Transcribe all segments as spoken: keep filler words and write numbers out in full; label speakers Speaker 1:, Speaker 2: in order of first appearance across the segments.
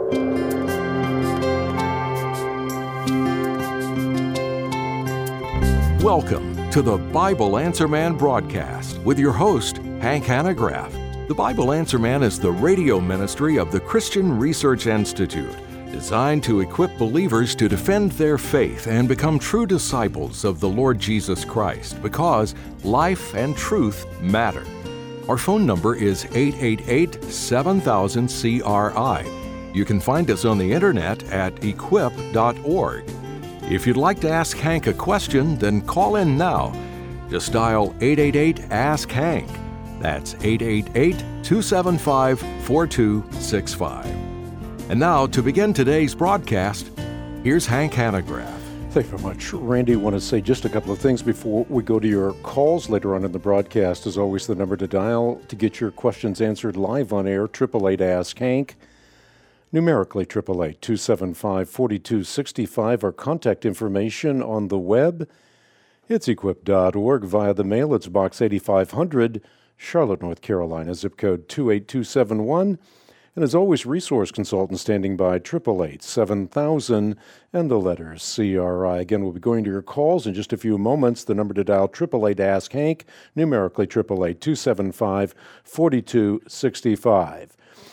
Speaker 1: Welcome to the Bible Answer Man broadcast with your host, Hank Hanegraaff. The Bible Answer Man is the radio ministry of the Christian Research Institute, designed to equip believers to defend their faith and become true disciples of the Lord Jesus Christ, because life and truth matter. Our phone number is eight eight eight, seven thousand, C R I. You can find us on the internet at equip dot org. If you'd like to ask Hank a question, then call in now. Just dial eight eight eight, ask Hank. That's eight eight eight, two seven five, four two six five. And now, to begin today's broadcast, here's Hank Hanegraaff.
Speaker 2: Thank you very much, Randy. I want to say just a couple of things before we go to your calls later on in the broadcast. As always, the number to dial to get your questions answered live on air, eight eight eight, ask Hank. Numerically, eight eight eight, two seven five, four two six five. Our contact information on the web, it's equip dot org. Via the mail, it's Box eighty-five hundred, Charlotte, North Carolina, zip code two eight two seven one. And as always, resource consultant standing by, eight eight eight, seven thousand, and the letters C R I. Again, we'll be going to your calls in just a few moments. The number to dial, eight eight eight, ask Hank. Numerically, eight eight eight, two seven five, four two six five.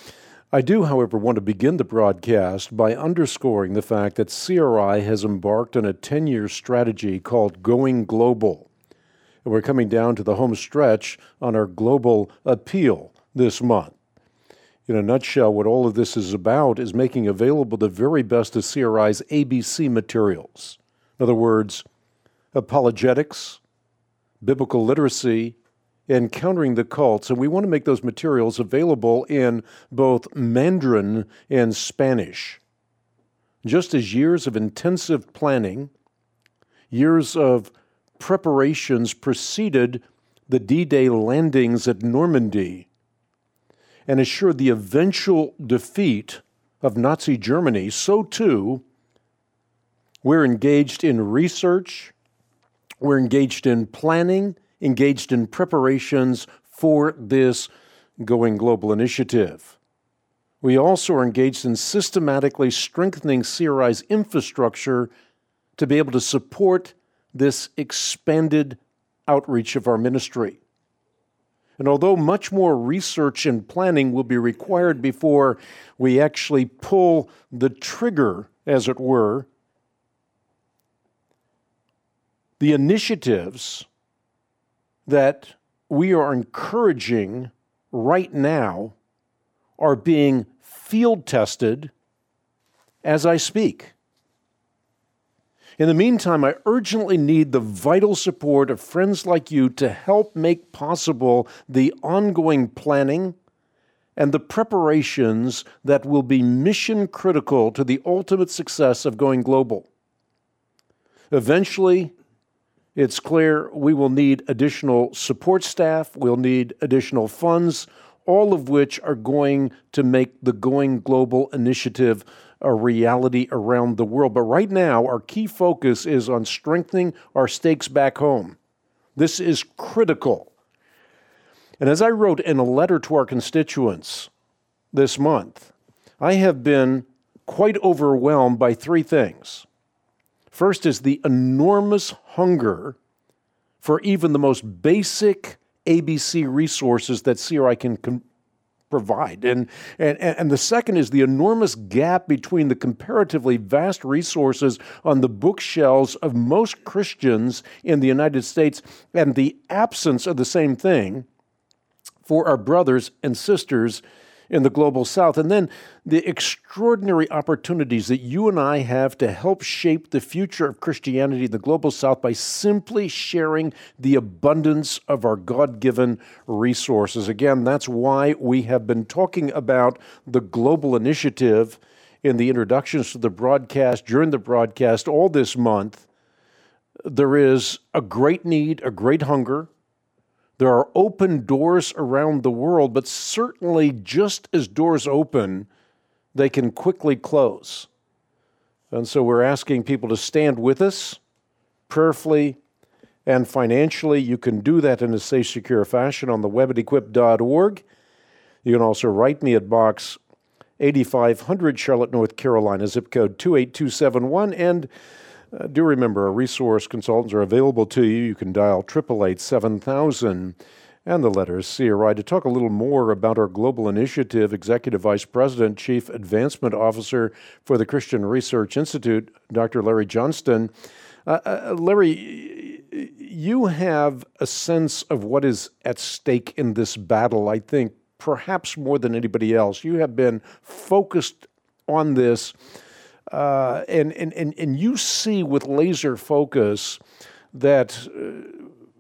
Speaker 2: I do, however, want to begin the broadcast by underscoring the fact that C R I has embarked on a ten-year strategy called Going Global. And we're coming down to the home stretch on our global appeal this month. In a nutshell, what all of this is about is making available the very best of C R I's A B C materials. In other words, apologetics, biblical literacy, and countering the cults, and we want to make those materials available in both Mandarin and Spanish. Just as years of intensive planning, years of preparations preceded the D-Day landings at Normandy and assured the eventual defeat of Nazi Germany, so too we're engaged in research, we're engaged in planning, engaged in preparations for this Going Global initiative. We also are engaged in systematically strengthening C R I's infrastructure to be able to support this expanded outreach of our ministry. And although much more research and planning will be required before we actually pull the trigger, as it were, the initiatives that we are encouraging right now are being field tested as I speak. In the meantime, I urgently need the vital support of friends like you to help make possible the ongoing planning and the preparations that will be mission critical to the ultimate success of Going Global. Eventually, it's clear we will need additional support staff, we'll need additional funds, all of which are going to make the Going Global initiative a reality around the world. But right now, our key focus is on strengthening our stakes back home. This is critical. And as I wrote in a letter to our constituents this month, I have been quite overwhelmed by three things. First is the enormous hunger for even the most basic A B C resources that C R I can com- provide. And, and, and the second is the enormous gap between the comparatively vast resources on the bookshelves of most Christians in the United States and the absence of the same thing for our brothers and sisters in the Global South. And then the extraordinary opportunities that you and I have to help shape the future of Christianity in the Global South by simply sharing the abundance of our God-given resources. Again, that's why we have been talking about the Global Initiative in the introductions to the broadcast, during the broadcast, all this month. There is a great need, a great hunger. There are open doors around the world, but certainly just as doors open, they can quickly close. And so we're asking people to stand with us prayerfully and financially. You can do that in a safe, secure fashion on the web at equip dot org. You can also write me at Box eighty-five hundred Charlotte, North Carolina, zip code two eight two seven one. And uh, do remember, our resource consultants are available to you. You can dial eight eight eight, seven thousand and the letters C R I. To talk a little more about our global initiative, Executive Vice President, Chief Advancement Officer for the Christian Research Institute, Doctor Larry Johnston. Uh, uh, Larry, you have a sense of what is at stake in this battle, I think, perhaps more than anybody else. You have been focused on this, uh, and, and, and, and you see with laser focus that uh,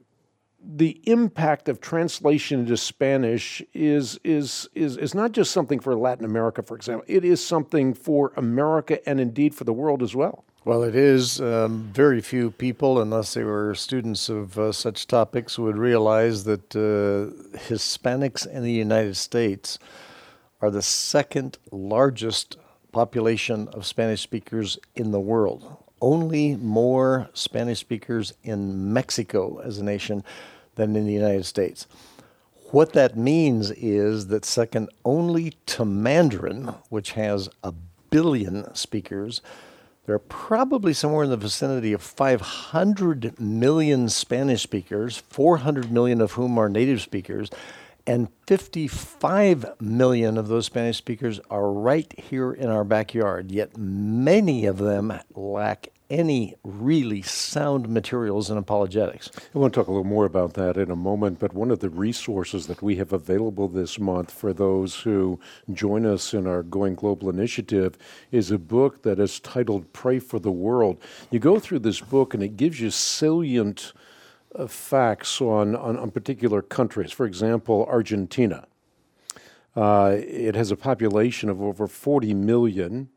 Speaker 2: the impact of translation into Spanish is, is, is, is not just something for Latin America, for example. It is something for America and indeed for the world as well.
Speaker 3: Well, it is. Um, very few people, unless they were students of uh, such topics, would realize that uh, Hispanics in the United States are the second largest population of Spanish speakers in the world. Only more Spanish speakers in Mexico as a nation than in the United States. What that means is that second only to Mandarin, which has a billion speakers, there are probably somewhere in the vicinity of five hundred million Spanish speakers, four hundred million of whom are native speakers, and fifty-five million of those Spanish speakers are right here in our backyard, yet many of them lack any really sound materials in apologetics.
Speaker 2: I want to talk a little more about that in a moment, but one of the resources that we have available this month for those who join us in our Going Global initiative is a book that is titled Pray for the World. You go through this book and it gives you salient uh, facts on, on, on particular countries. For example, Argentina. Uh, it has a population of over forty million.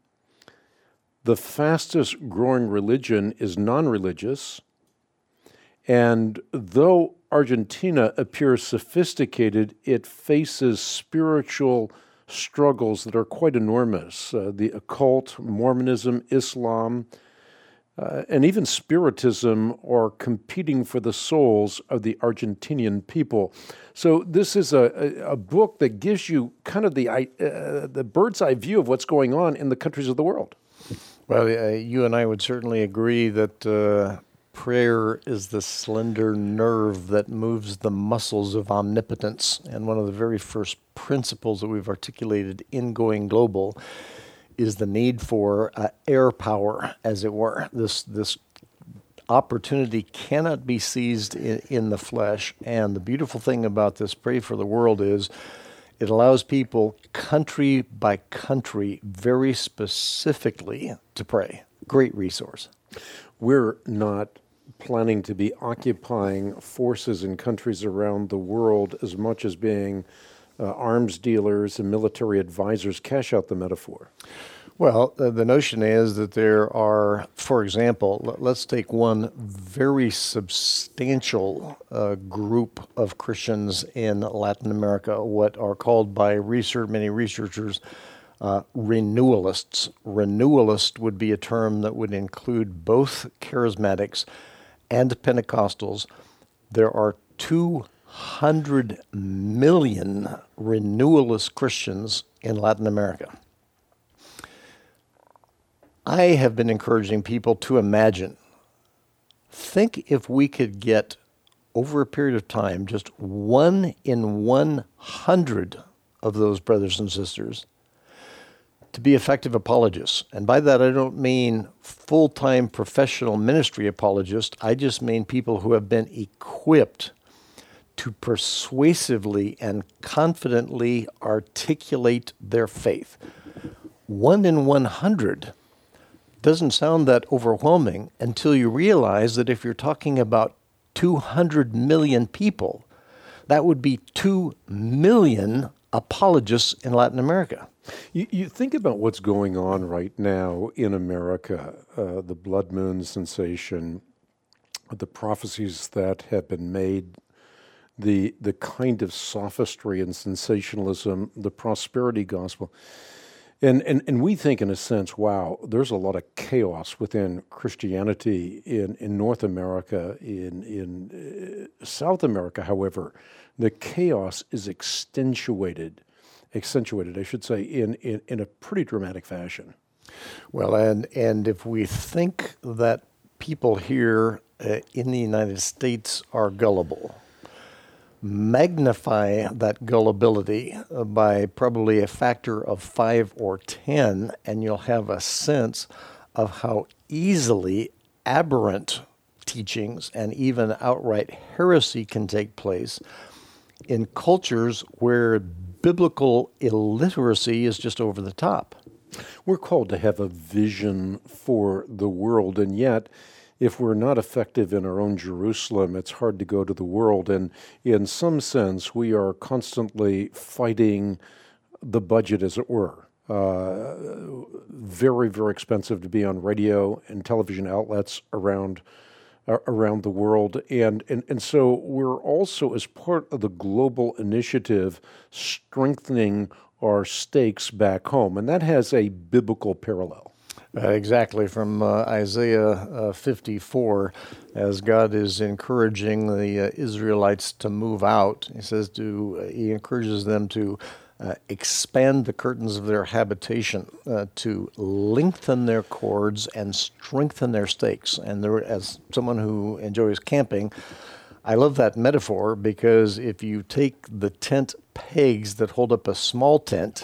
Speaker 2: The fastest growing religion is non-religious, and though Argentina appears sophisticated, it faces spiritual struggles that are quite enormous. Uh, the occult, Mormonism, Islam, uh, and even Spiritism are competing for the souls of the Argentinian people. So this is a, a, a book that gives you kind of the, uh, the bird's eye view of what's going on in the countries of the world.
Speaker 3: Well, uh, you and I would certainly agree that uh, prayer is the slender nerve that moves the muscles of omnipotence. And one of the very first principles that we've articulated in Going Global is the need for uh, air power, as it were. This this opportunity cannot be seized in, in the flesh. And the beautiful thing about this Pray for the World is it allows people country by country very specifically to pray. Great resource.
Speaker 2: We're not planning to be occupying forces in countries around the world as much as being uh, arms dealers and military advisors. Cash out the metaphor.
Speaker 3: Well, uh, the notion is that there are, for example, l- let's take one very substantial uh, group of Christians in Latin America, what are called by research, many researchers, uh, renewalists. Renewalist would be a term that would include both charismatics and Pentecostals. There are two hundred million renewalist Christians in Latin America. I have been encouraging people to imagine, think if we could get, over a period of time, just one in one hundred of those brothers and sisters to be effective apologists. And by that, I don't mean full-time professional ministry apologists. I just mean people who have been equipped to persuasively and confidently articulate their faith. One in one hundred doesn't sound that overwhelming until you realize that if you're talking about two hundred million people, that would be two million apologists in Latin America.
Speaker 2: You, you think about what's going on right now in America, uh, the blood moon sensation, the prophecies that have been made, the the kind of sophistry and sensationalism, the prosperity gospel. And, and and we think, in a sense, wow, there's a lot of chaos within Christianity in, in North America, in in uh, South America. However, the chaos is extenuated accentuated, I should say, in, in, in a pretty dramatic fashion.
Speaker 3: Well, and and if we think that people here uh, in the United States are gullible, magnify that gullibility uh, by probably a factor of five or ten, and you'll have a sense of how easily aberrant teachings and even outright heresy can take place in cultures where biblical illiteracy is just over the top.
Speaker 2: We're called to have a vision for the world, and yet, if we're not effective in our own Jerusalem, it's hard to go to the world. And in some sense, we are constantly fighting the budget, as it were. Uh, very, very expensive to be on radio and television outlets around uh, around the world. And, and, and so we're also, as part of the global initiative, strengthening our stakes back home. And that has a biblical parallel.
Speaker 3: Uh, exactly, from uh, Isaiah uh, fifty-four, as God is encouraging the uh, Israelites to move out. He says to, uh, he encourages them to uh, expand the curtains of their habitation, uh, to lengthen their cords and strengthen their stakes. And there, as someone who enjoys camping, I love that metaphor, because if you take the tent pegs that hold up a small tent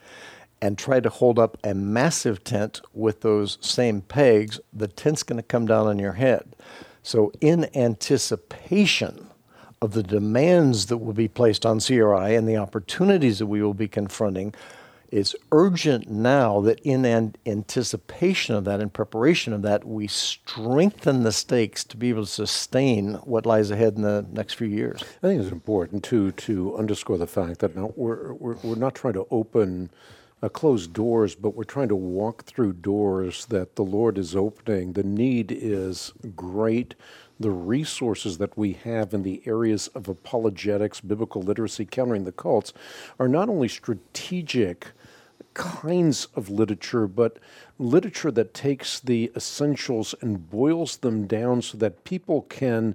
Speaker 3: and try to hold up a massive tent with those same pegs, the tent's going to come down on your head. So in anticipation of the demands that will be placed on C R I and the opportunities that we will be confronting, it's urgent now that in an anticipation of that, in preparation of that, we strengthen the stakes to be able to sustain what lies ahead in the next few years.
Speaker 2: I think it's important to to underscore the fact that now we're we're, we're not trying to open Uh, closed doors, but we're trying to walk through doors that the Lord is opening. The need is great. The resources that we have in the areas of apologetics, biblical literacy, countering the cults, are not only strategic kinds of literature, but literature that takes the essentials and boils them down so that people can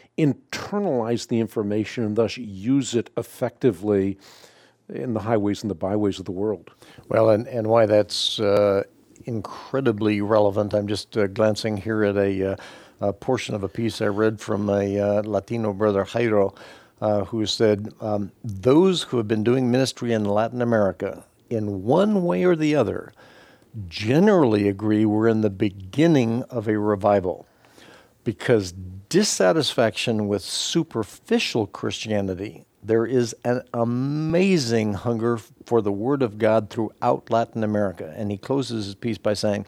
Speaker 2: internalize the information and thus use it effectively in the highways and the byways of the world.
Speaker 3: Well, and, and why that's uh, incredibly relevant, I'm just uh, glancing here at a, uh, a portion of a piece I read from a uh, Latino brother, Jairo, uh, who said, um, those who have been doing ministry in Latin America in one way or the other generally agree we're in the beginning of a revival, because dissatisfaction with superficial Christianity, there is an amazing hunger for the Word of God throughout Latin America. And he closes his piece by saying,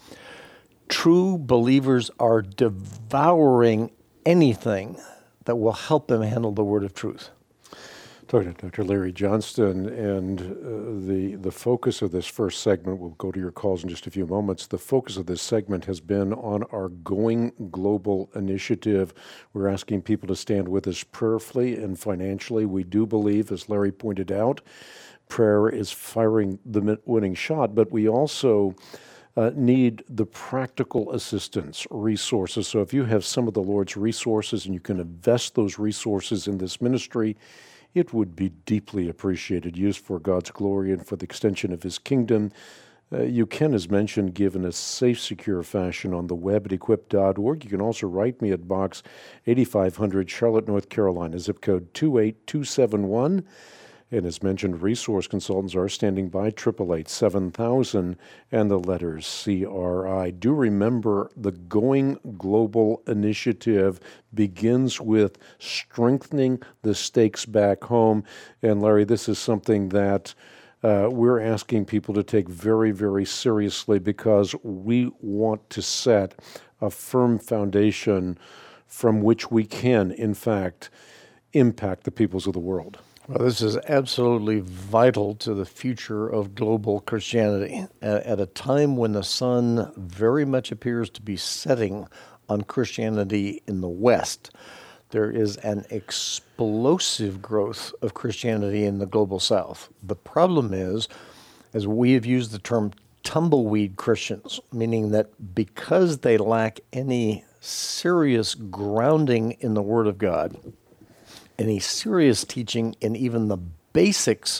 Speaker 3: true believers are devouring anything that will help them handle the Word of truth.
Speaker 2: Talking to Doctor Larry Johnston, and uh, the the focus of this first segment, we'll go to your calls in just a few moments, the focus of this segment has been on our Going Global initiative. We're asking people to stand with us prayerfully and financially. We do believe, as Larry pointed out, prayer is firing the winning shot, but we also uh, need the practical assistance, resources. So if you have some of the Lord's resources and you can invest those resources in this ministry, it would be deeply appreciated, used for God's glory and for the extension of His kingdom. Uh, you can, as mentioned, give in a safe, secure fashion on the web at equip dot org. You can also write me at Box eighty-five hundred, Charlotte, North Carolina, zip code two eight two seven one. And as mentioned, resource consultants are standing by, eight eight eight, seven thousand, and the letters C R I. Do remember, the Going Global initiative begins with strengthening the stakes back home. And Larry, this is something that uh, we're asking people to take very, very seriously, because we want to set a firm foundation from which we can, in fact, impact the peoples of the world.
Speaker 3: Well, this is absolutely vital to the future of global Christianity. At a time when the sun very much appears to be setting on Christianity in the West, there is an explosive growth of Christianity in the global South. The problem is, as we have used the term tumbleweed Christians, meaning that because they lack any serious grounding in the Word of God, any serious teaching in even the basics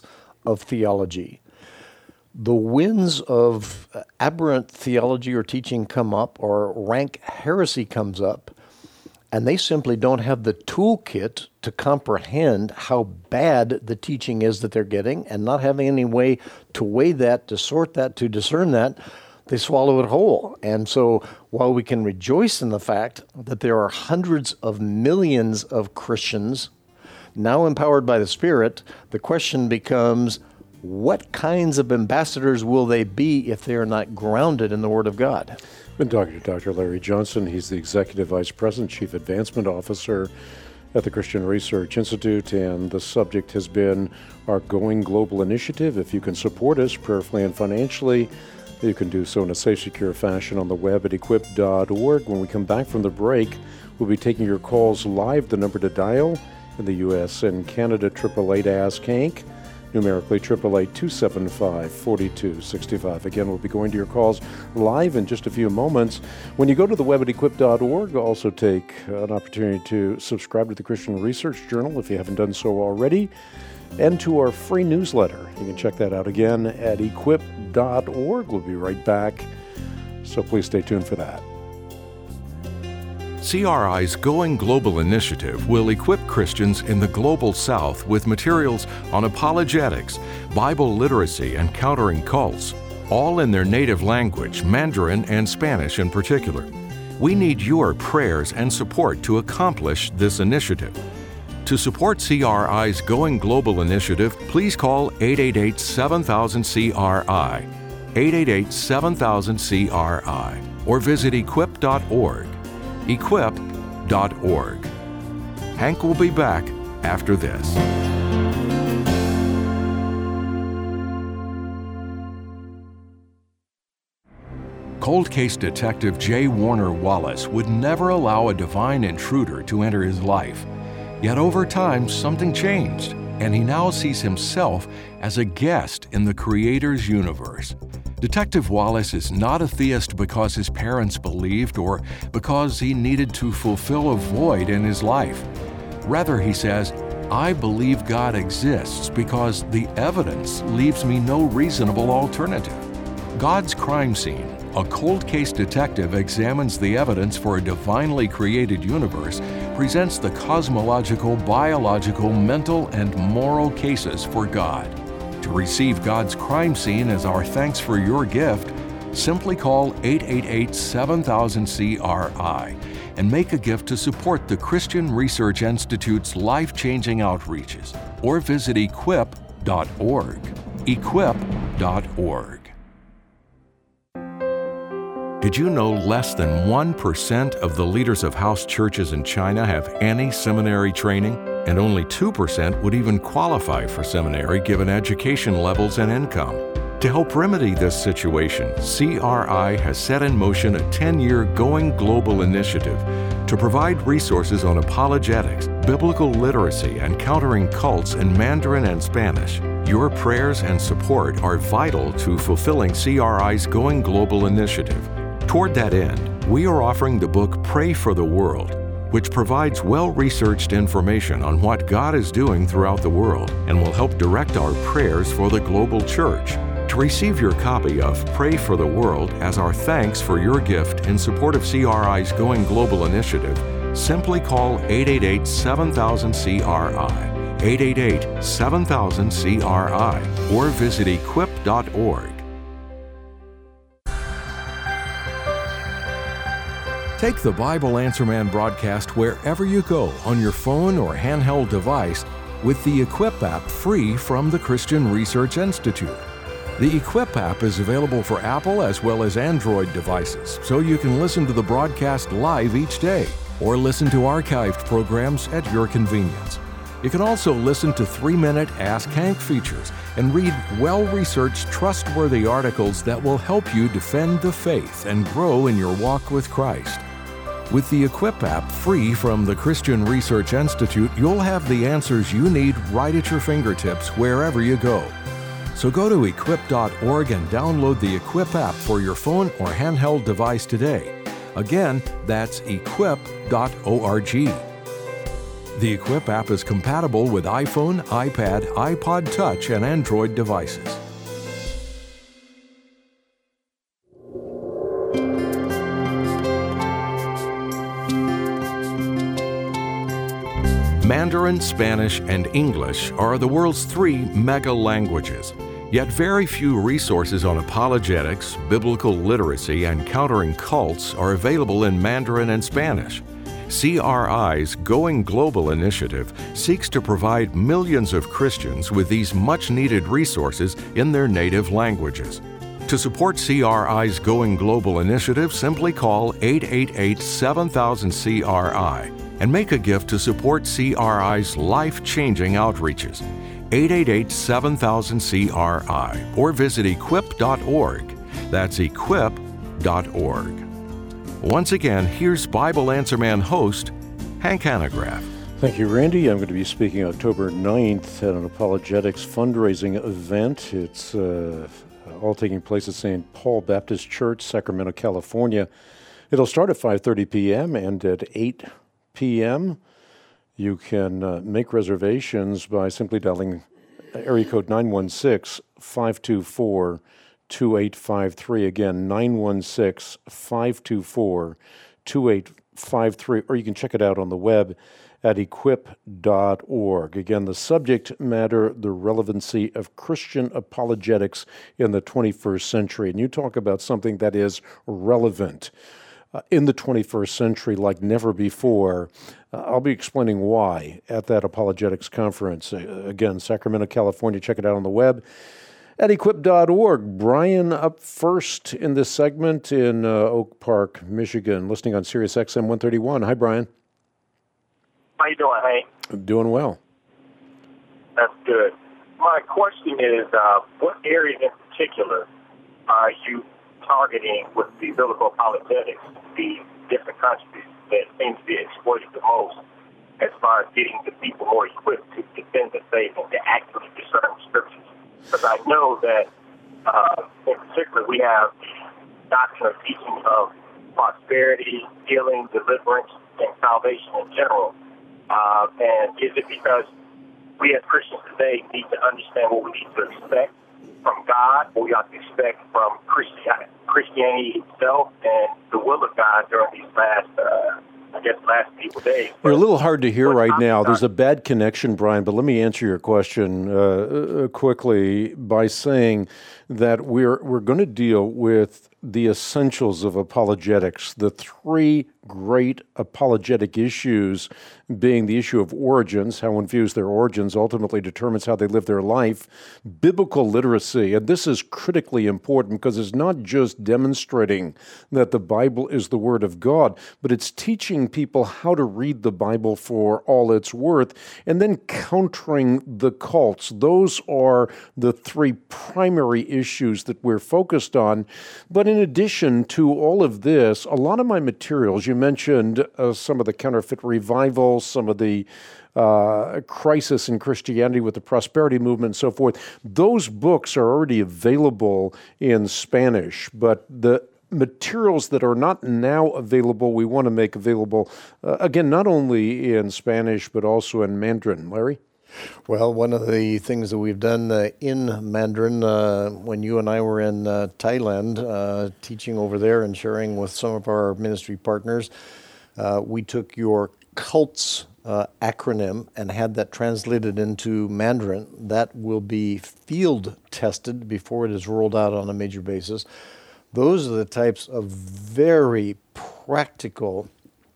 Speaker 3: of theology. The winds of aberrant theology or teaching come up, or rank heresy comes up, and they simply don't have the toolkit to comprehend how bad the teaching is that they're getting, and not having any way to weigh that, to sort that, to discern that, they swallow it whole. And so while we can rejoice in the fact that there are hundreds of millions of Christians now empowered by the Spirit, the question becomes, what kinds of ambassadors will they be if they are not grounded in the Word of God?
Speaker 2: I've been talking to Doctor Larry Johnson. He's the Executive Vice President, Chief Advancement Officer at the Christian Research Institute, and the subject has been our Going Global initiative. If you can support us prayerfully and financially, you can do so in a safe, secure fashion on the web at equip dot org. When we come back from the break, we'll be taking your calls live. The number to dial in the U S and Canada, eight eight eight, ask Hank. Numerically, eight eight eight, two seven five, four two six five. Again, we'll be going to your calls live in just a few moments. When you go to the web at equip dot org, also take an opportunity to subscribe to the Christian Research Journal if you haven't done so already, and to our free newsletter. You can check that out again at equip dot org. We'll be right back, so please stay tuned for that.
Speaker 1: C R I's Going Global initiative will equip Christians in the Global South with materials on apologetics, Bible literacy, and countering cults, all in their native language, Mandarin and Spanish in particular. We need your prayers and support to accomplish this initiative. To support C R I's Going Global initiative, please call eight eight eight, seven thousand, C R I, eight eight eight, seven thousand, C R I, or visit equip dot org. equip dot org. Hank will be back after this. Cold case detective J. Warner Wallace would never allow a divine intruder to enter his life. Yet over time, something changed, and he now sees himself as a guest in the Creator's universe. Detective Wallace is not a theist because his parents believed or because he needed to fulfill a void in his life. Rather, he says, I believe God exists because the evidence leaves me no reasonable alternative. God's Crime Scene, a cold case detective examines the evidence for a divinely created universe, presents the cosmological, biological, mental, and moral cases for God. To receive God's Crime Scene as our thanks for your gift, simply call eight eight eight, seven thousand, C R I and make a gift to support the Christian Research Institute's life-changing outreaches, or visit equip dot org. equip dot org. Did you know less than one percent of the leaders of house churches in China have any seminary training? And only two percent would even qualify for seminary given education levels and income. To help remedy this situation, C R I has set in motion a ten-year Going Global initiative to provide resources on apologetics, biblical literacy, and countering cults in Mandarin and Spanish. Your prayers and support are vital to fulfilling C R I's Going Global initiative. Toward that end, we are offering the book Pray for the World, which provides well-researched information on what God is doing throughout the world and will help direct our prayers for the global church. To receive your copy of Pray for the World as our thanks for your gift in support of C R I's Going Global initiative, simply call eight eight eight, seven thousand, C R I, eight eight eight, seven thousand, C R I, or visit equip dot org. Take the Bible Answer Man broadcast wherever you go on your phone or handheld device with the Equip app free from the Christian Research Institute. The Equip app is available for Apple as well as Android devices, so you can listen to the broadcast live each day or listen to archived programs at your convenience. You can also listen to three-minute Ask Hank features and read well-researched, trustworthy articles that will help you defend the faith and grow in your walk with Christ. With the Equip app free from the Christian Research Institute, you'll have the answers you need right at your fingertips wherever you go. So go to equip dot org and download the Equip app for your phone or handheld device today. Again, that's equip dot org. The Equip app is compatible with iPhone, iPad, iPod Touch, and Android devices. Mandarin, Spanish, and English are the world's three mega languages. Yet very few resources on apologetics, biblical literacy, and countering cults are available in Mandarin and Spanish. C R I's Going Global initiative seeks to provide millions of Christians with these much-needed resources in their native languages. To support C R I's Going Global initiative, simply call eight eight eight, seven thousand, C R I and make a gift to support C R I's life-changing outreaches. eight eight eight, seven thousand, C R I or visit equip dot org. That's equip dot org. Once again, here's Bible Answer Man host, Hank Hanegraaff.
Speaker 2: Thank you, Randy. I'm going to be speaking October ninth at an apologetics fundraising event. It's uh, all taking place at Saint Paul Baptist Church, Sacramento, California. It'll start at five thirty p.m. and at eight p.m. You can uh, make reservations by simply dialing area code nine one six, five two four, two eight five three. Again, nine one six, five two four, two eight five three. Or you can check it out on the web at equip dot org. Again, the subject matter, the relevancy of Christian apologetics in the twenty-first century. And you talk about something that is relevant uh, in the twenty-first century like never before. Uh, I'll be explaining why at that apologetics conference. Uh, again, Sacramento, California. Check it out on the web at equip dot org. Brian up first in this segment in uh, Oak Park, Michigan, listening on Sirius X M one thirty-one. Hi, Brian.
Speaker 4: How you doing, Hank?
Speaker 2: I'm doing well.
Speaker 4: That's good. My question is, uh, what areas in particular are you targeting with the biblical apologetics, the different countries that seem to be exploited the most as far as getting the people more equipped to defend the faith and to actually discern scriptures? Because I know that, uh, in particular, we have the doctrine of teaching of prosperity, healing, deliverance, and salvation in general. Uh, and is it because we as Christians today need to understand what we need to expect from God, what we ought to expect from Christianity, Christianity itself, and the will of God during these last, uh, I guess, last few days?
Speaker 2: You're a little hard to hear right now. There's a bad connection, Brian, but let me answer your question uh, quickly by saying that we're we're going to deal with the essentials of apologetics, the three great apologetic issues being the issue of origins, how one views their origins ultimately determines how they live their life, biblical literacy, and this is critically important because it's not just demonstrating that the Bible is the Word of God, but it's teaching people how to read the Bible for all it's worth, and then countering the cults. Those are the three primary issues that we're focused on. But in addition to all of this, a lot of my materials, you mentioned uh, some of the counterfeit revival, some of the uh, crisis in Christianity with the prosperity movement and so forth. Those books are already available in Spanish, but the materials that are not now available, we want to make available, uh, again, not only in Spanish, but also in Mandarin. Larry?
Speaker 3: Well, one of the things that we've done uh, in Mandarin, uh, when you and I were in uh, Thailand, uh, teaching over there and sharing with some of our ministry partners, uh, we took your CULTS uh, acronym and had that translated into Mandarin. That will be field tested before it is rolled out on a major basis. Those are the types of very practical,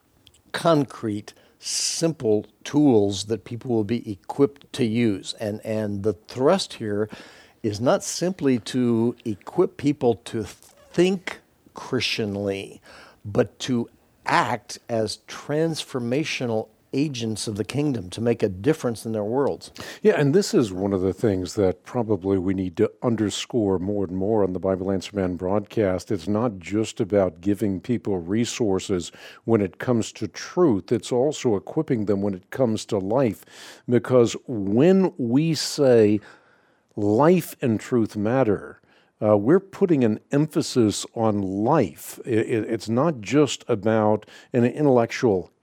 Speaker 3: concrete, simple tools that people will be equipped to use. And and the thrust here is not simply to equip people to think Christianly, but to act as transformational agents of the kingdom to make a difference in their worlds.
Speaker 2: Yeah, and this is one of the things that probably we need to underscore more and more on the Bible Answer Man broadcast. It's not just about giving people resources when it comes to truth. It's also equipping them when it comes to life. Because when we say life and truth matter, Uh, we're putting an emphasis on life. It, it, it's not just about an intellectual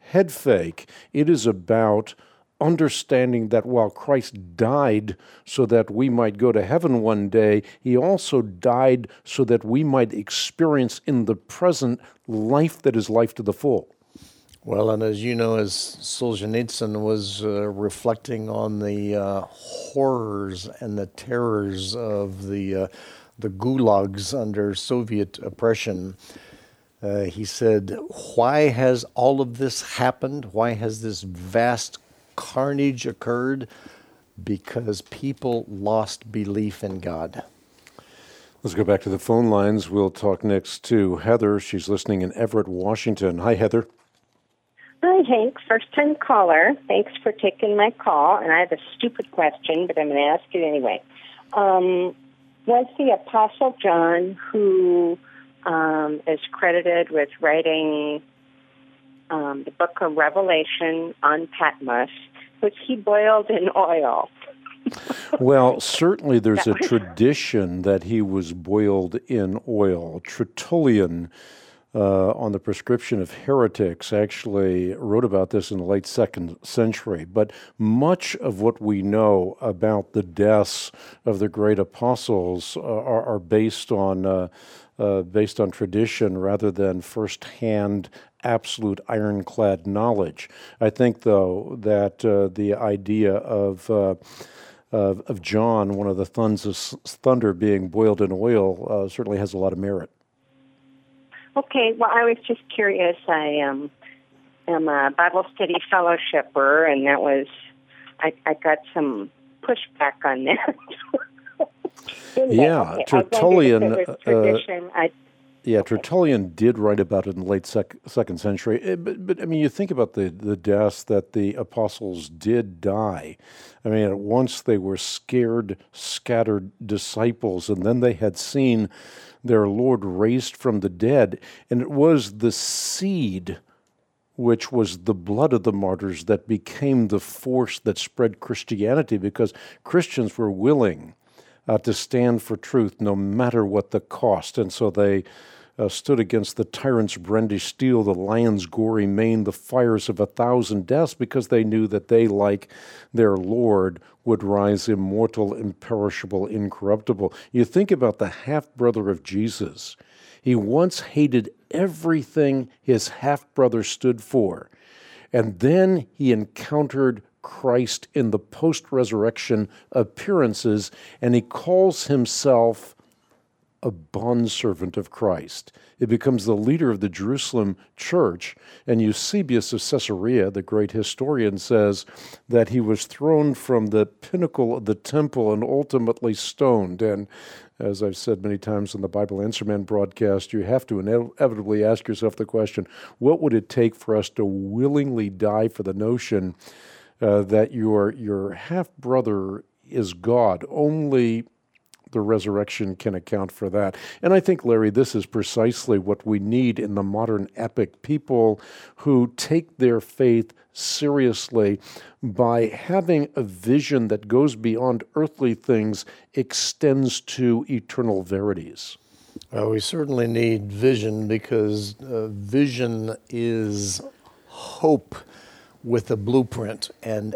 Speaker 2: head fake. It is about understanding that while Christ died so that we might go to heaven one day, he also died so that we might experience in the present life that is life to the full.
Speaker 3: Well, and as you know, as Solzhenitsyn was uh, reflecting on the uh, horrors and the terrors of the uh, the gulags under Soviet oppression, uh, he said, why has all of this happened? Why has this vast carnage occurred? Because people lost belief in God.
Speaker 2: Let's go back to the phone lines. We'll talk next to Heather. She's listening in Everett, Washington. Hi, Heather.
Speaker 5: Hi, Hank. First-time caller. Thanks for taking my call. And I have a stupid question, but I'm going to ask it anyway. Um, was the Apostle John, who um, is credited with writing um, the book of Revelation on Patmos, was he boiled in oil?
Speaker 2: Well, certainly there's a tradition that he was boiled in oil. Tertullian, uh, on the prescription of heretics, actually wrote about this in the late second century. But much of what we know about the deaths of the great apostles uh, are, are based on uh, uh, based on tradition rather than firsthand absolute ironclad knowledge. I think, though, that uh, the idea of uh, of, of John, one of the sons of thunder, being boiled in oil uh, certainly has a lot of merit.
Speaker 5: Okay, well, I was just curious. I um, am a Bible study fellowshipper, and that was, I, I got some pushback on that.
Speaker 2: Yeah,
Speaker 5: okay,
Speaker 2: Tertullian.
Speaker 5: I it was tradition. Uh, I,
Speaker 2: Yeah,
Speaker 5: okay.
Speaker 2: Tertullian did write about it in the late sec- second century. It, but, but, I mean, you think about the, the deaths that the apostles did die. I mean, at once they were scared, scattered disciples, and then they had seen their Lord raised from the dead. And it was the seed, which was the blood of the martyrs, that became the force that spread Christianity, because Christians were willing uh, to stand for truth no matter what the cost. And so they Uh, stood against the tyrant's brandished steel, the lion's gory mane, the fires of a thousand deaths, because they knew that they, like their Lord, would rise immortal, imperishable, incorruptible. You think about the half-brother of Jesus. He once hated everything his half-brother stood for, and then he encountered Christ in the post-resurrection appearances, and he calls himself a bondservant of Christ. It becomes the leader of the Jerusalem church. And Eusebius of Caesarea, the great historian, says that he was thrown from the pinnacle of the temple and ultimately stoned. And as I've said many times on the Bible Answer Man broadcast, you have to inevitably ask yourself the question, what would it take for us to willingly die for the notion uh, that your, your half-brother is God? Only the resurrection can account for that. And I think, Larry, this is precisely what we need in the modern epic. People who take their faith seriously by having a vision that goes beyond earthly things, extends to eternal verities.
Speaker 3: Well, we certainly need vision, because uh, vision is hope with a blueprint, and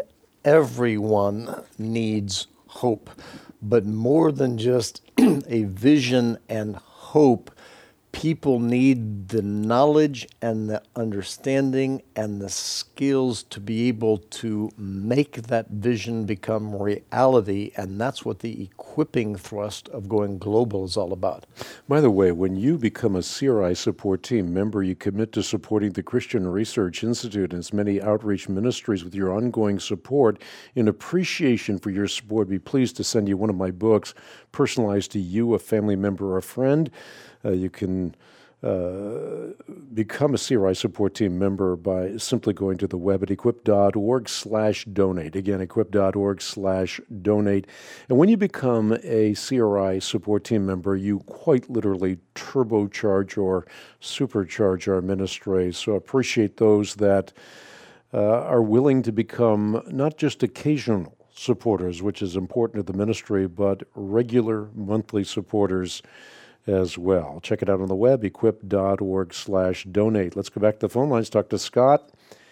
Speaker 3: everyone needs hope. But more than just a vision and hope, people need the knowledge and the understanding and the skills to be able to make that vision become reality, and that's what the equipping thrust of going global is all about.
Speaker 2: By the way, when you become a C R I support team member, you commit to supporting the Christian Research Institute and its many outreach ministries with your ongoing support. In appreciation for your support, be pleased to send you one of my books, personalized to you, a family member, or a friend. Uh, you can uh, become a C R I support team member by simply going to the web at equip.org slash donate. Again, equip.org slash donate. And when you become a C R I support team member, you quite literally turbocharge or supercharge our ministry. So appreciate those that uh, are willing to become not just occasional supporters, which is important to the ministry, but regular monthly supporters as well. Check it out on the web, equip.org slash donate. Let's go back to the phone lines, talk to Scott.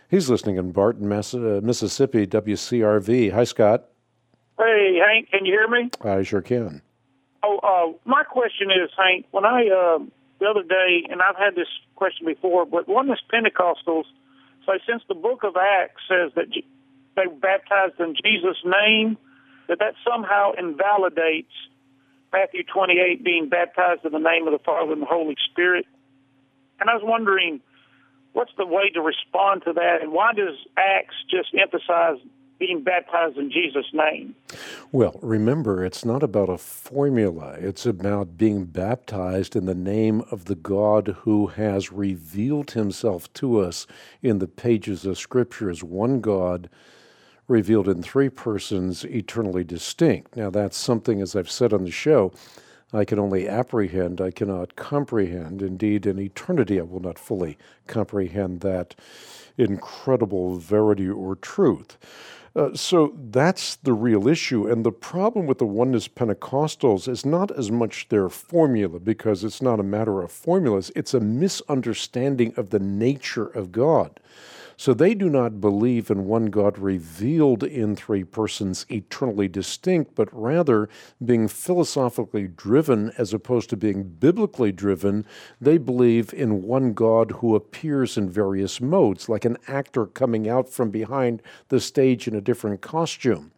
Speaker 2: He's listening in Barton, Mass- uh, Mississippi, W C R V. Hi, Scott.
Speaker 6: Hey, Hank, can you hear me?
Speaker 2: I sure can.
Speaker 6: Oh, uh, my question is, Hank, when I, uh, the other day, and I've had this question before, but oneness Pentecostals say since the book of Acts says that they were baptized in Jesus' name, that that somehow invalidates Matthew twenty-eight being baptized in the name of the Father and the Holy Spirit. And I was wondering, what's the way to respond to that, and why does Acts just emphasize being baptized in Jesus' name?
Speaker 2: Well, remember, it's not about a formula. It's about being baptized in the name of the God who has revealed himself to us in the pages of Scripture as one God revealed in three persons, eternally distinct. Now, that's something, as I've said on the show, I can only apprehend, I cannot comprehend. Indeed, in eternity, I will not fully comprehend that incredible verity or truth. Uh, so that's the real issue. And the problem with the Oneness Pentecostals is not as much their formula, because it's not a matter of formulas. It's a misunderstanding of the nature of God. So they do not believe in one God revealed in three persons eternally distinct, but rather being philosophically driven as opposed to being biblically driven. They believe in one God who appears in various modes, like an actor coming out from behind the stage in a different costume.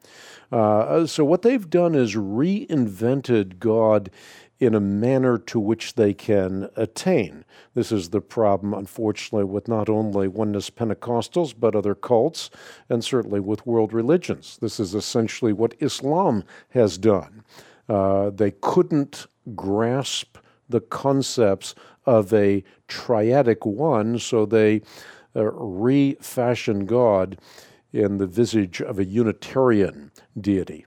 Speaker 2: Uh, so what they've done is reinvented God in a manner to which they can attain. This is the problem, unfortunately, with not only Oneness Pentecostals, but other cults, and certainly with world religions. This is essentially what Islam has done. Uh, they couldn't grasp the concepts of a triadic one, so they uh, refashioned God in the visage of a Unitarian deity.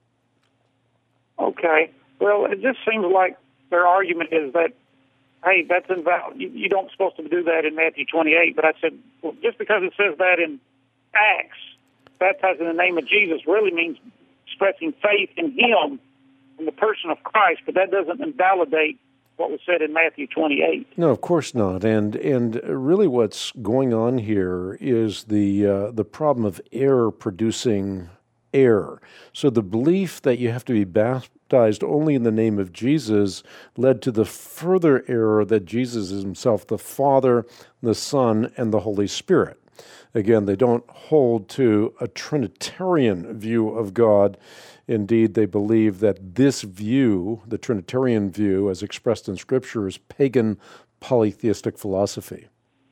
Speaker 6: Okay. Well, it just seems like their argument is that, hey, that's invalid. You, you don't supposed to do that in Matthew twenty-eight. But I said, well, just because it says that in Acts, baptized in the name of Jesus really means expressing faith in him, in the person of Christ, but that doesn't invalidate what was said in Matthew twenty-eight.
Speaker 2: No, of course not. And and really what's going on here is the uh, the problem of error producing error. So the belief that you have to be baptized only in the name of Jesus led to the further error that Jesus is himself the Father, the Son, and the Holy Spirit. Again, they don't hold to a Trinitarian view of God. Indeed, they believe that this view, the Trinitarian view, as expressed in Scripture, is pagan polytheistic philosophy.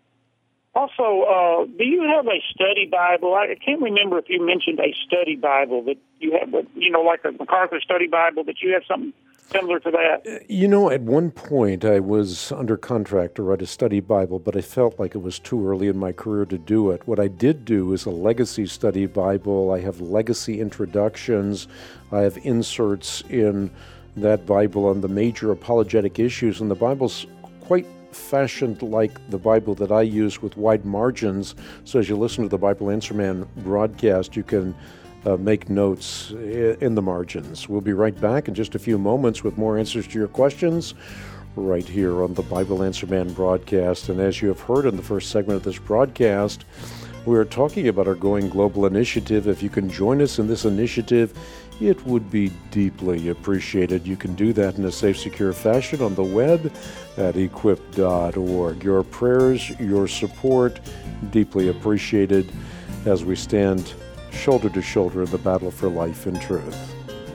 Speaker 6: Also, uh, do you have a study Bible? I can't remember if you mentioned a study Bible that you have, you know, like a MacArthur study Bible, that you have something similar to that.
Speaker 2: You know, at one point I was under contract to write a study Bible, but I felt like it was too early in my career to do it. What I did do is a legacy study Bible. I have legacy introductions. I have inserts in that Bible on the major apologetic issues, and the Bible's quite fashioned like the Bible that I use, with wide margins. So as you listen to the Bible Answer Man broadcast, you can uh, make notes in the margins. We'll be right back in just a few moments with more answers to your questions right here on the Bible Answer Man broadcast. And as you have heard in the first segment of this broadcast, we are talking about our Going Global initiative. If you can join us in this initiative, it would be deeply appreciated. You can do that in a safe, secure fashion on the web at equip dot org. Your prayers, your support, deeply appreciated as we stand shoulder to shoulder in the battle for life and truth.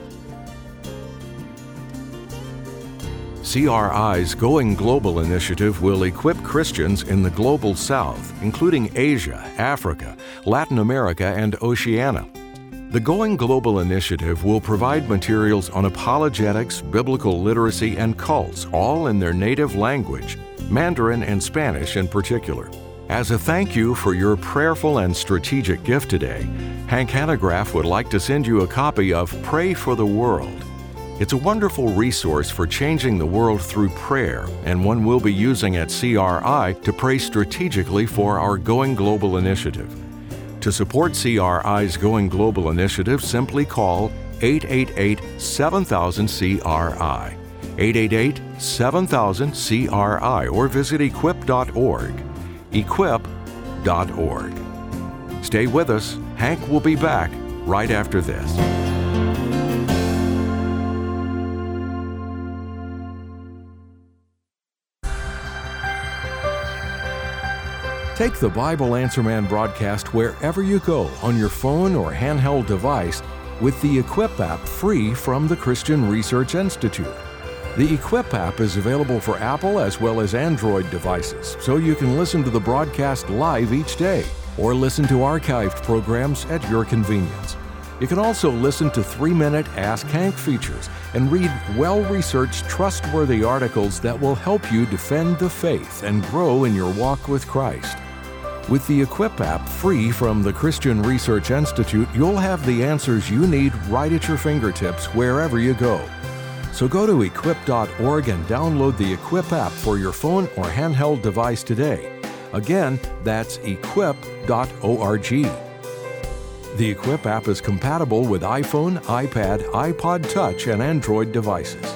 Speaker 1: C R I's Going Global initiative will equip Christians in the Global South, including Asia, Africa, Latin America, and Oceania. The Going Global initiative will provide materials on apologetics, biblical literacy, and cults, all in their native language, Mandarin and Spanish in particular. As a thank you for your prayerful and strategic gift today, Hank Hanegraaff would like to send you a copy of Pray for the World. It's a wonderful resource for changing the world through prayer, and one we'll be using at C R I to pray strategically for our Going Global initiative. To support C R I's Going Global initiative, simply call eight eight eight, seven thousand, C R I, eight eight eight, seven thousand, C R I, or visit equip dot org, equip dot org. Stay with us. Hank will be back right after this. Take the Bible Answer Man broadcast wherever you go on your phone or handheld device with the Equip app free from the Christian Research Institute. The Equip app is available for Apple as well as Android devices, so you can listen to the broadcast live each day or listen to archived programs at your convenience. You can also listen to three-minute Ask Hank features and read well-researched, trustworthy articles that will help you defend the faith and grow in your walk with Christ. With the Equip app free from the Christian Research Institute, you'll have the answers you need right at your fingertips wherever you go. So go to equip dot org and download the Equip app for your phone or handheld device today. Again, that's equip dot org. The Equip app is compatible with iPhone, iPad, iPod Touch, and Android devices.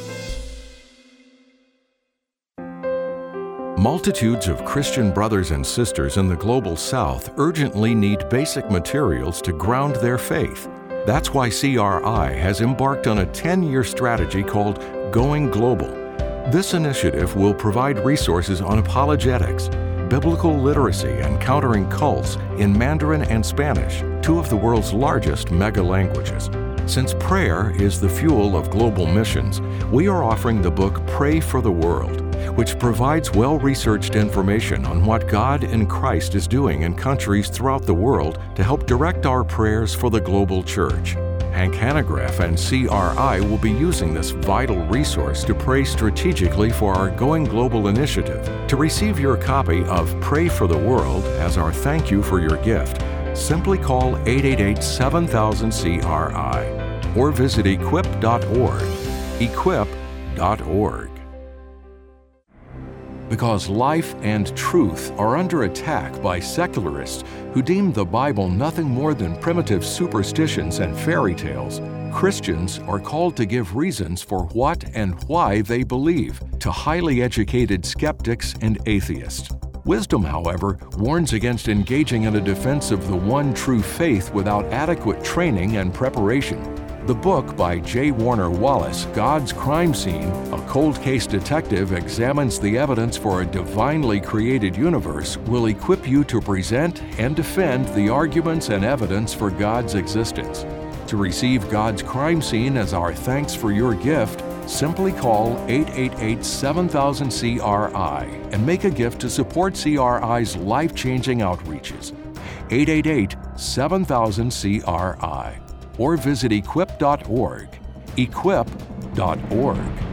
Speaker 1: Multitudes of Christian brothers and sisters in the Global South urgently need basic materials to ground their faith. That's why C R I has embarked on a ten-year strategy called Going Global. This initiative will provide resources on apologetics, biblical literacy, and countering cults in Mandarin and Spanish, two of the world's largest mega languages. Since prayer is the fuel of global missions, we are offering the book Pray for the World, which provides well-researched information on what God in Christ is doing in countries throughout the world to help direct our prayers for the global church. Hank Hanegraaff and C R I will be using this vital resource to pray strategically for our Going Global initiative. To receive your copy of Pray for the World as our thank you for your gift, simply call eight eight eight, seven thousand, C R I or visit equip dot org. equip dot org. Because life and truth are under attack by secularists who deem the Bible nothing more than primitive superstitions and fairy tales, Christians are called to give reasons for what and why they believe to highly educated skeptics and atheists. Wisdom, however, warns against engaging in a defense of the one true faith without adequate training and preparation. The book by J. Warner Wallace, God's Crime Scene, a cold case detective examines the evidence for a divinely created universe, will equip you to present and defend the arguments and evidence for God's existence. To receive God's Crime Scene as our thanks for your gift, simply call eight eight eight, seven thousand, C R I and make a gift to support C R I's life-changing outreaches. eight eight eight, seven thousand, C R I. Or visit equip dot org. equip dot org.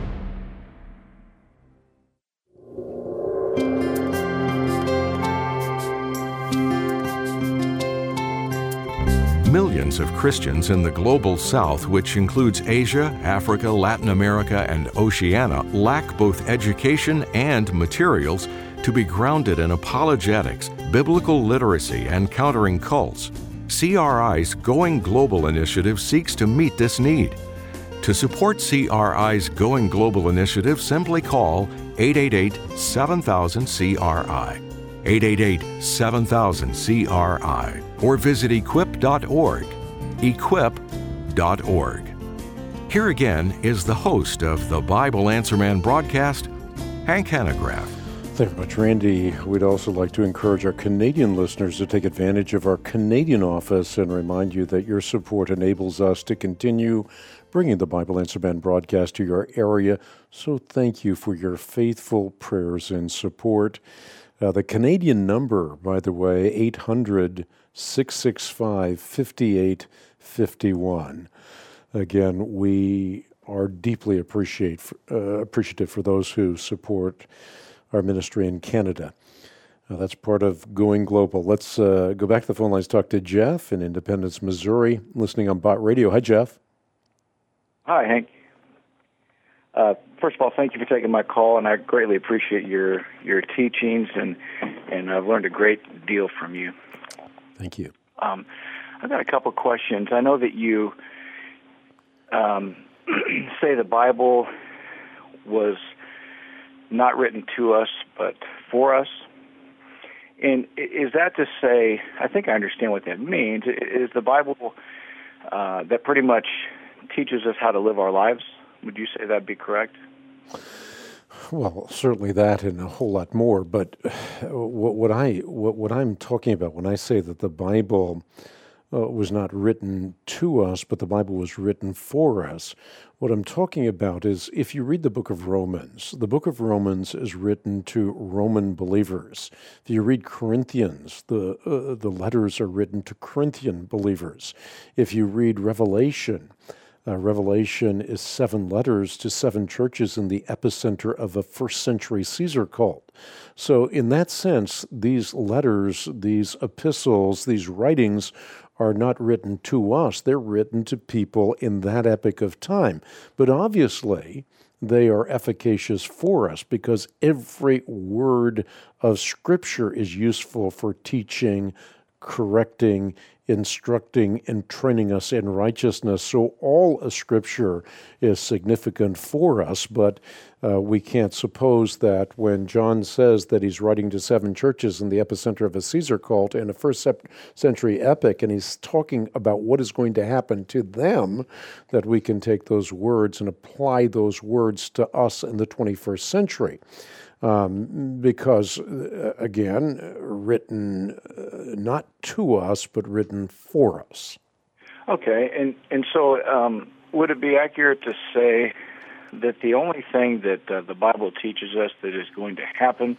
Speaker 1: Millions of Christians in the Global South, which includes Asia, Africa, Latin America, and Oceania, lack both education and materials to be grounded in apologetics, biblical literacy, and countering cults. C R I's Going Global initiative seeks to meet this need. To support C R I's Going Global initiative, simply call eight eight eight, seven thousand, C R I, eight eight eight, seven thousand, C R I, or visit equip dot org. equip dot org. Here again is the host of the Bible Answer Man broadcast, Hank Hanegraaff.
Speaker 2: Thank you very much, Randy. We'd also like to encourage our Canadian listeners to take advantage of our Canadian office and remind you that your support enables us to continue bringing the Bible Answer Man broadcast to your area. So thank you for your faithful prayers and support. Uh, the Canadian number, by the way, eight hundred, six six five, five eight five one. Again, we are deeply appreciate, uh, appreciative for those who support our ministry in Canada. Uh, that's part of Going Global. Let's uh, go back to the phone lines, talk to Jeff in Independence, Missouri, listening on Bott Radio. Hi, Jeff.
Speaker 7: Hi, Hank. Uh, first of all, thank you for taking my call, and I greatly appreciate your your teachings, and, and I've learned a great deal from you.
Speaker 2: Thank you.
Speaker 7: Um, I've got a couple of questions. I know that you um, say the Bible was not written to us, but for us. And is that to say, I think I understand what that means, is the Bible uh, that pretty much teaches us how to live our lives? Would you say that'd be correct?
Speaker 2: Well, certainly that and a whole lot more. But what, what I what, what I'm talking about when I say that the Bible uh, was not written to us, but the Bible was written for us, what I'm talking about is if you read the book of Romans, the book of Romans is written to Roman believers. If you read Corinthians, the uh, the letters are written to Corinthian believers. If you read Revelation, Uh, Revelation is seven letters to seven churches in the epicenter of a first century Caesar cult. So in that sense, these letters, these epistles, these writings are not written to us. They're written to people in that epoch of time. But obviously, they are efficacious for us because every word of Scripture is useful for teaching, correcting, instructing, and training us in righteousness. So all of Scripture is significant for us, but uh, we can't suppose that when John says that he's writing to seven churches in the epicenter of a Caesar cult in a first century epic, and he's talking about what is going to happen to them, that we can take those words and apply those words to us in the twenty-first century. Um, because, uh, again, written uh, not to us, but written for us.
Speaker 7: Okay, and, and so um, would it be accurate to say that the only thing that uh, the Bible teaches us that is going to happen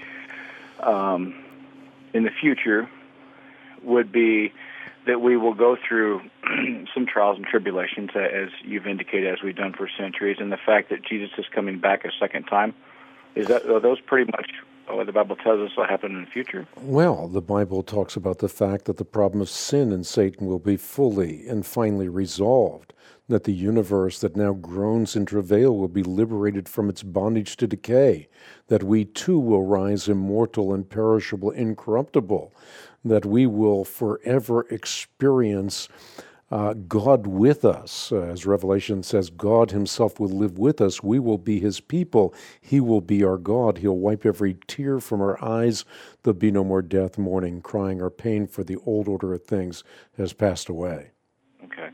Speaker 7: um, in the future would be that we will go through some trials and tribulations, as you've indicated, as we've done for centuries, and the fact that Jesus is coming back a second time? Is that, are those pretty much what the Bible tells us will happen in the future?
Speaker 2: Well, the Bible talks about the fact that the problem of sin and Satan will be fully and finally resolved, that the universe that now groans in travail will be liberated from its bondage to decay, that we too will rise immortal, imperishable, incorruptible, that we will forever experience Uh, God with us. Uh, as Revelation says, God himself will live with us. We will be his people. He will be our God. He'll wipe every tear from our eyes. There'll be no more death, mourning, crying, or pain, for the old order of things has passed away.
Speaker 7: Okay.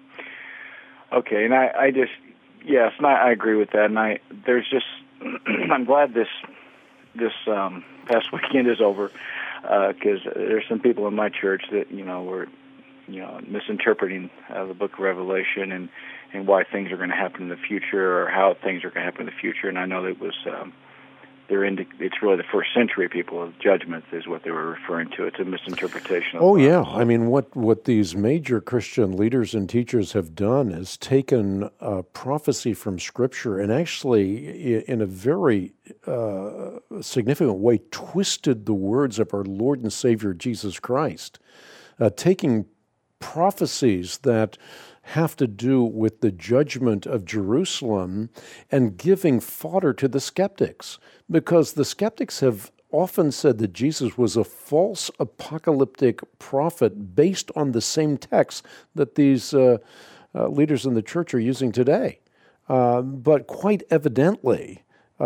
Speaker 7: Okay, and I, I just, yes, and I, I agree with that. And I, there's just, I'm glad this, this um, past weekend is over, because uh, there's some people in my church that, you know, were you know, misinterpreting uh, the book of Revelation and, and why things are going to happen in the future or how things are going to happen in the future. And I know that it was, um, they're in, it's really the first century people of judgment is what they were referring to. It's a misinterpretation of
Speaker 2: Oh,
Speaker 7: the
Speaker 2: yeah. I mean, what, what these major Christian leaders and teachers have done is taken uh, prophecy from Scripture and actually, in a very uh, significant way, twisted the words of our Lord and Savior Jesus Christ, uh, taking prophecies that have to do with the judgment of Jerusalem and giving fodder to the skeptics, because the skeptics have often said that Jesus was a false apocalyptic prophet based on the same text that these uh, uh, leaders in the church are using today. Uh, but quite evidently,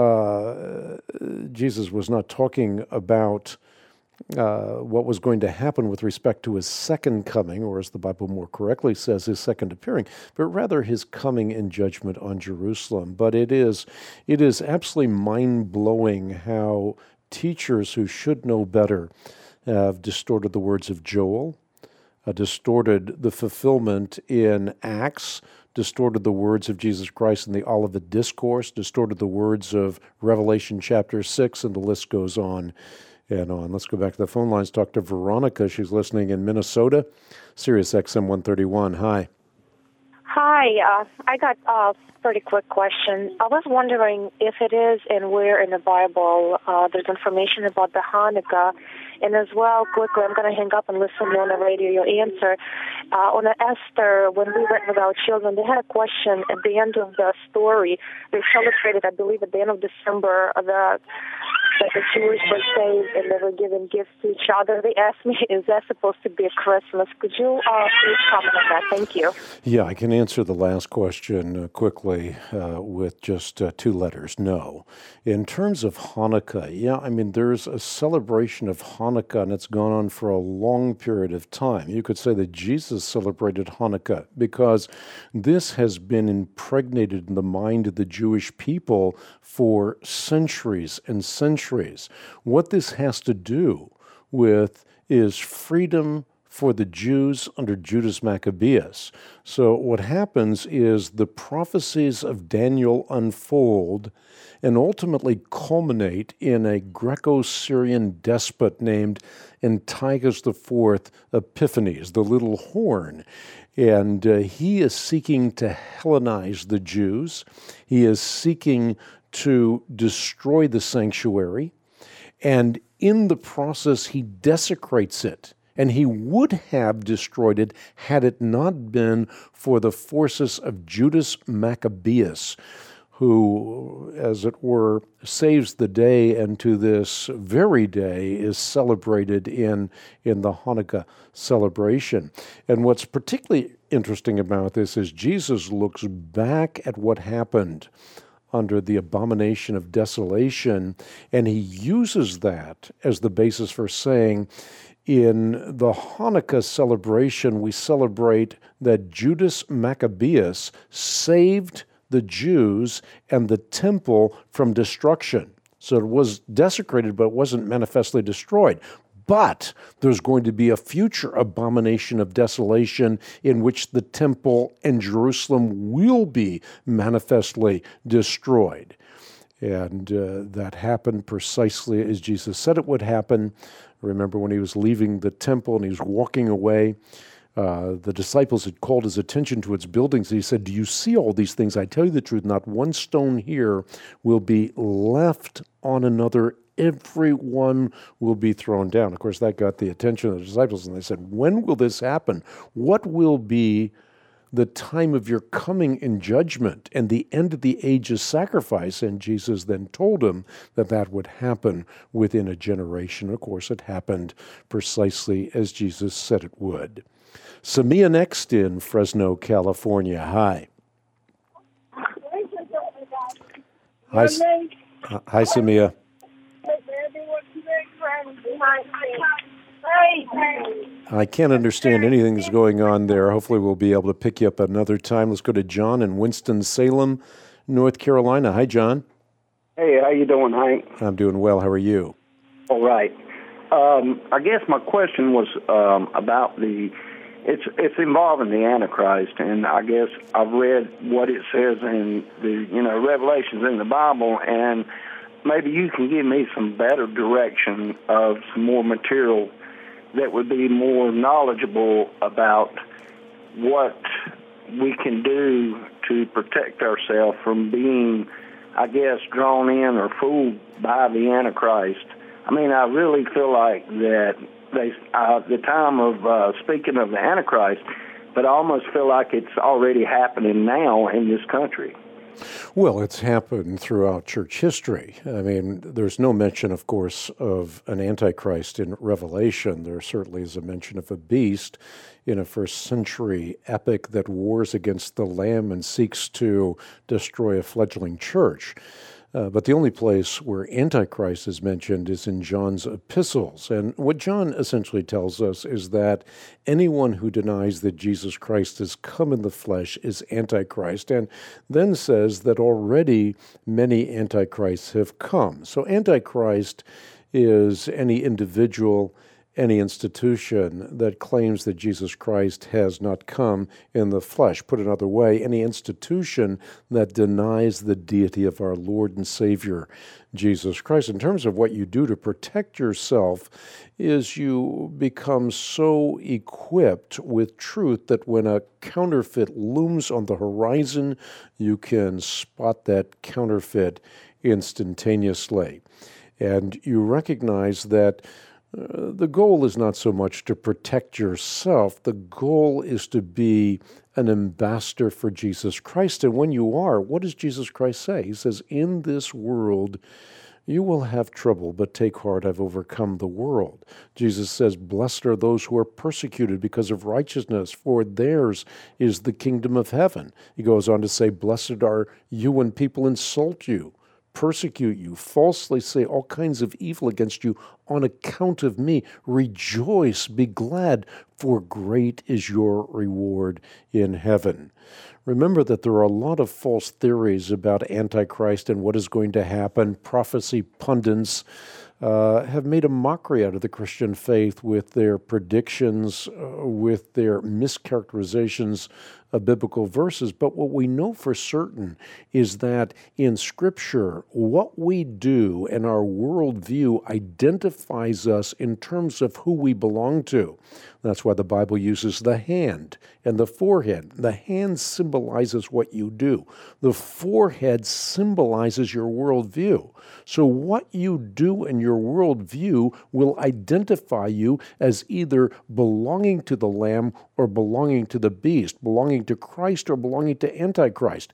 Speaker 2: uh, Jesus was not talking about Uh, what was going to happen with respect to his second coming, or as the Bible more correctly says, his second appearing, but rather his coming in judgment on Jerusalem. But it is, it is absolutely mind-blowing how teachers who should know better have distorted the words of Joel, uh, distorted the fulfillment in Acts, distorted the words of Jesus Christ in the Olivet Discourse, distorted the words of Revelation chapter six, and the list goes on and on. Let's go back to the phone lines. Talk to Veronica. She's listening in Minnesota. Sirius X M one thirty-one. Hi.
Speaker 8: Hi. Uh, I got a pretty quick question. I was wondering if it is and where in the Bible uh, there's information about the Hanukkah. And as well, quickly, I'm going to hang up and listen on the radio, your answer. Uh, on the Esther, when we went with our children, they had a question at the end of the story. They celebrated, I believe, at the end of December, the that the Jews were saved and they were giving gifts to each other. They asked me, is that supposed to be a Christmas? Could you uh, please comment on that? Thank you.
Speaker 2: Yeah, I can answer the last question uh, quickly uh, with just uh, two letters, no. In terms of Hanukkah, yeah, I mean, there's a celebration of Hanukkah, and it's gone on for a long period of time. You could say that Jesus celebrated Hanukkah because this has been impregnated in the mind of the Jewish people for centuries and centuries. What this has to do with is freedom for the Jews under Judas Maccabeus. So what happens is the prophecies of Daniel unfold and ultimately culminate in a Greco-Syrian despot named Antiochus the Fourth Epiphanes, the little horn. And uh, he is seeking to Hellenize the Jews. He is seeking to destroy the sanctuary. And in the process, he desecrates it. And he would have destroyed it had it not been for the forces of Judas Maccabeus, who, as it were, saves the day, and to this very day is celebrated in, in the Hanukkah celebration. And what's particularly interesting about this is Jesus looks back at what happened under the abomination of desolation, and he uses that as the basis for saying, in the Hanukkah celebration, we celebrate that Judas Maccabeus saved the Jews and the temple from destruction. So it was desecrated, but it wasn't manifestly destroyed. But there's going to be a future abomination of desolation in which the temple and Jerusalem will be manifestly destroyed. And uh, that happened precisely as Jesus said it would happen. Remember when he was leaving the temple and he was walking away, uh, the disciples had called his attention to its buildings. He said, do you see all these things? I tell you the truth, not one stone here will be left on another. Every one will be thrown down. Of course, that got the attention of the disciples, and they said, when will this happen? What will be the time of your coming in judgment and the end of the age's sacrifice? And Jesus then told him that that would happen within a generation. Of course, it happened precisely as Jesus said it would. Samia next in Fresno, California. Hi. Hi, Hi Samia. I can't understand anything that's going on there. Hopefully we'll be able to pick you up another time. Let's go to John in Winston-Salem, North Carolina. Hi, John.
Speaker 9: Hey, how you doing, Hank?
Speaker 2: I'm doing well. How are you?
Speaker 9: All right. Um, I guess my question was um, about the, it's it's involving the Antichrist, and I guess I've read what it says in the, you know, Revelations in the Bible, and maybe you can give me some better direction of some more material that would be more knowledgeable about what we can do to protect ourselves from being, I guess, drawn in or fooled by the Antichrist. I mean, I really feel like that they, uh, the time of uh, speaking of the Antichrist, but I almost feel like it's already happening now in this country.
Speaker 2: Well, it's happened throughout church history. I mean, there's no mention, of course, of an Antichrist in Revelation. There certainly is a mention of a beast in a first century epic that wars against the Lamb and seeks to destroy a fledgling church. Uh, but the only place where Antichrist is mentioned is in John's epistles. And what John essentially tells us is that anyone who denies that Jesus Christ has come in the flesh is Antichrist, and then says that already many Antichrists have come. So Antichrist is any individual, any institution that claims that Jesus Christ has not come in the flesh. Put another way, any institution that denies the deity of our Lord and Savior, Jesus Christ. In terms of what you do to protect yourself, is you become so equipped with truth that when a counterfeit looms on the horizon, you can spot that counterfeit instantaneously. And you recognize that Uh, the goal is not so much to protect yourself. The goal is to be an ambassador for Jesus Christ. And when you are, what does Jesus Christ say? He says, in this world, You will have trouble, but take heart, I've overcome the world. Jesus says, blessed are those who are persecuted because of righteousness, for theirs is the kingdom of heaven. He goes on to say, blessed are you when people insult you, persecute you, falsely say all kinds of evil against you on account of me. Rejoice, be glad, for great is your reward in heaven. Remember that there are a lot of false theories about Antichrist and what is going to happen. Prophecy pundits uh, have made a mockery out of the Christian faith with their predictions, uh, with their mischaracterizations of biblical verses. But what we know for certain is that in Scripture, what we do and our worldview identifies us in terms of who we belong to. That's why the Bible uses the hand and the forehead. The hand symbolizes what you do. The forehead symbolizes your worldview. So what you do in your worldview will identify you as either belonging to the Lamb or belonging to the beast, belonging to Christ or belonging to Antichrist.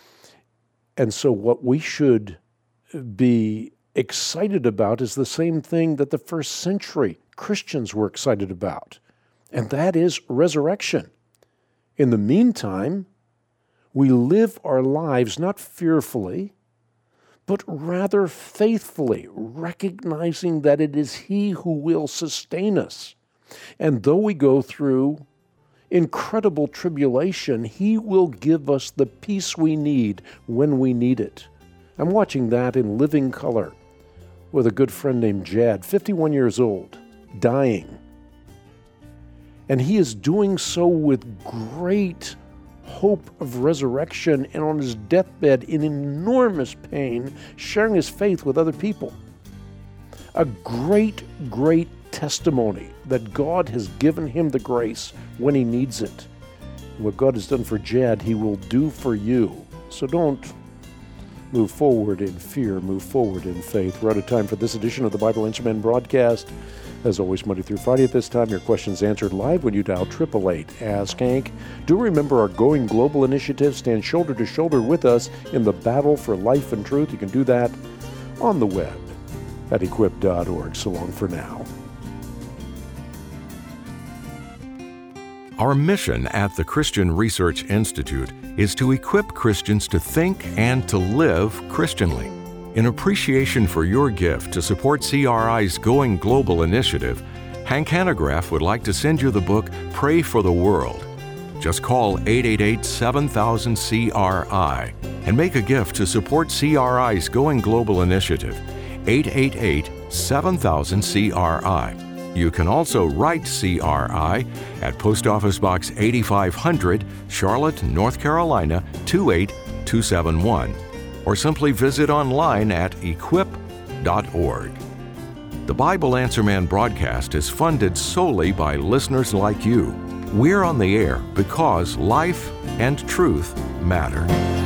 Speaker 2: And so what we should be excited about is the same thing that the first century Christians were excited about, and that is resurrection. In the meantime, we live our lives not fearfully, but rather faithfully, recognizing that it is He who will sustain us. And though we go through incredible tribulation, He will give us the peace we need when we need it. I'm watching that in living color with a good friend named Jad, fifty-one years old, dying. And he is doing so with great hope of resurrection and on his deathbed in enormous pain, sharing his faith with other people. A great, great testimony that God has given him the grace when he needs it. What God has done for Jad, He will do for you. So don't move forward in fear, move forward in faith. We're out of time for this edition of the Bible Answer Man broadcast. As always, Monday through Friday at this time, your questions answered live when you dial eight eight eight, ask Hank. Do remember our Going Global initiative. Stand shoulder to shoulder with us in the battle for life and truth. You can do that on the web at equip dot org. So long for now.
Speaker 1: Our mission at the Christian Research Institute is to equip Christians to think and to live Christianly. In appreciation for your gift to support C R I's Going Global initiative, Hank Hanegraaff would like to send you the book Pray for the World. Just call eight eight eight, seven thousand, C R I and make a gift to support C R I's Going Global initiative, eight eight eight, seven thousand, C R I. You can also write C R I at Post Office Box eighty-five hundred, Charlotte, North Carolina, two eight two seven one. Or simply visit online at equip dot org. The Bible Answer Man broadcast is funded solely by listeners like you. We're on the air because life and truth matter.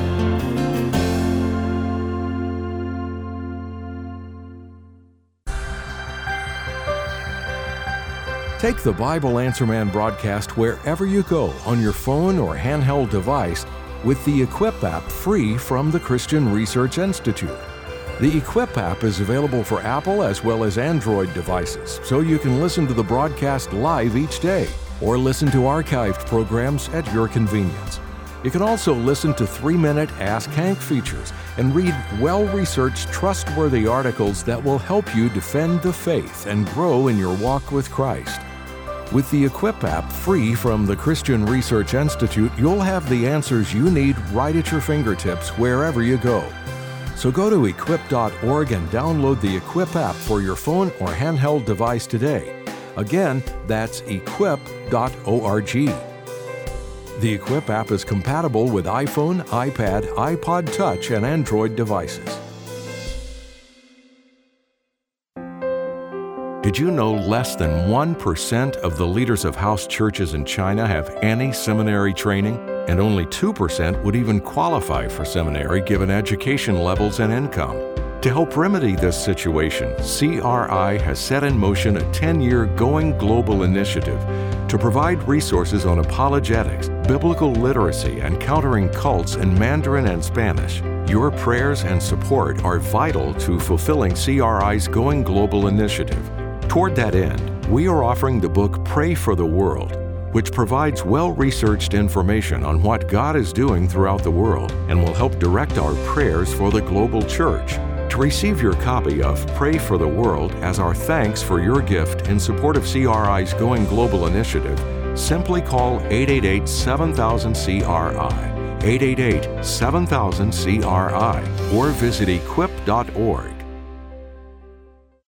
Speaker 1: Take the Bible Answer Man broadcast wherever you go on your phone or handheld device with the Equip app free from the Christian Research Institute. The Equip app is available for Apple as well as Android devices, so you can listen to the broadcast live each day or listen to archived programs at your convenience. You can also listen to three-minute Ask Hank features and read well-researched, trustworthy articles that will help you defend the faith and grow in your walk with Christ. With the Equip app free from the Christian Research Institute, you'll have the answers you need right at your fingertips wherever you go. So go to equip dot org and download the Equip app for your phone or handheld device today. Again, that's equip dot org. The Equip app is compatible with iPhone, iPad, iPod Touch, and Android devices. Did you know less than one percent of the leaders of house churches in China have any seminary training? And only two percent would even qualify for seminary given education levels and income. To help remedy this situation, C R I has set in motion a ten-year Going Global initiative to provide resources on apologetics, biblical literacy, and countering cults in Mandarin and Spanish. Your prayers and support are vital to fulfilling C R I's Going Global initiative. Toward that end, we are offering the book Pray for the World, which provides well-researched information on what God is doing throughout the world and will help direct our prayers for the global church. To receive your copy of Pray for the World as our thanks for your gift in support of C R I's Going Global initiative, simply call eight eight eight, seven thousand, C R I, eight eight eight, seven thousand, C R I, or visit equip dot org.